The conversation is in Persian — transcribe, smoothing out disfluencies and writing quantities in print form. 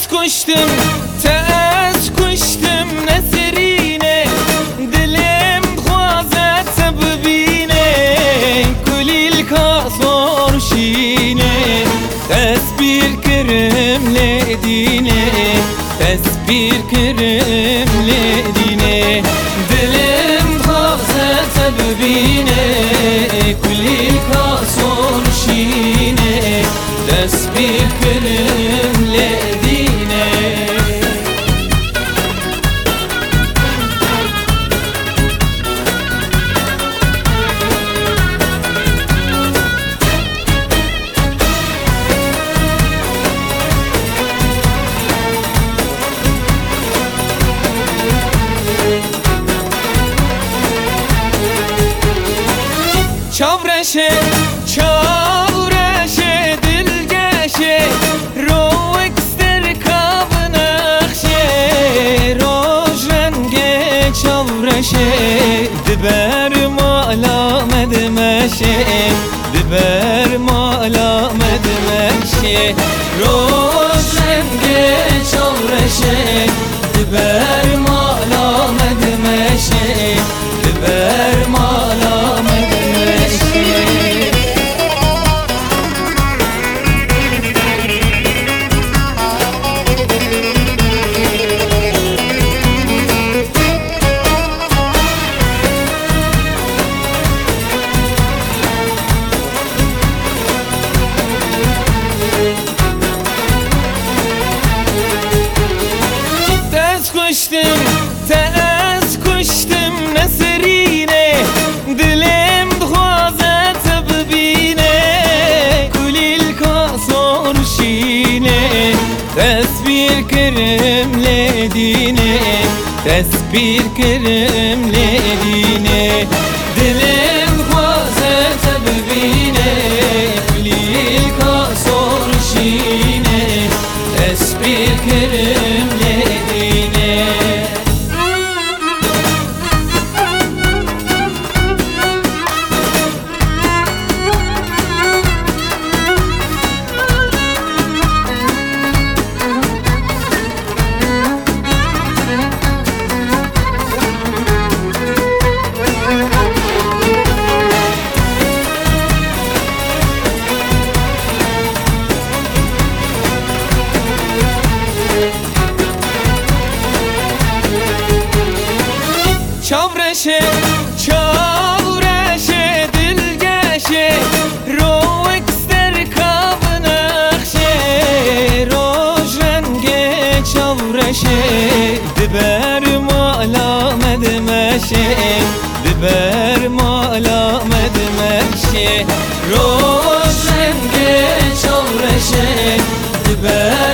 کشتم نسرینه دلم خوازت ببینه کلیل کاسور شینه تسبیر کرم لدینه تسبیر کرم لدینه دلم خوازت ببینه کلیل کاسور شینه تسبیر کرم لدینه چاورشه دلگشه روک سرکاب نخشه روش رنگ چاورشه دبر مالا مدمشه دبر مالا مدمشه روش رنگ چاورشه دبر مالا مدمشه دبر مالا کشتم نسرینه دلم دخوازت ببینه کلیل کاسور شینه تسبیر کرم لدینه تسبیر کرم لدینه دلم دخوازت ببینه کلیل کاسور شینه تسبیر کرم لدینه چاورشه دلگشه روک سرکاب نخشه روش رنگ چاورشه دبر مالا مدمشه دبر مالا مدمشه روش رنگ چاورشه دبر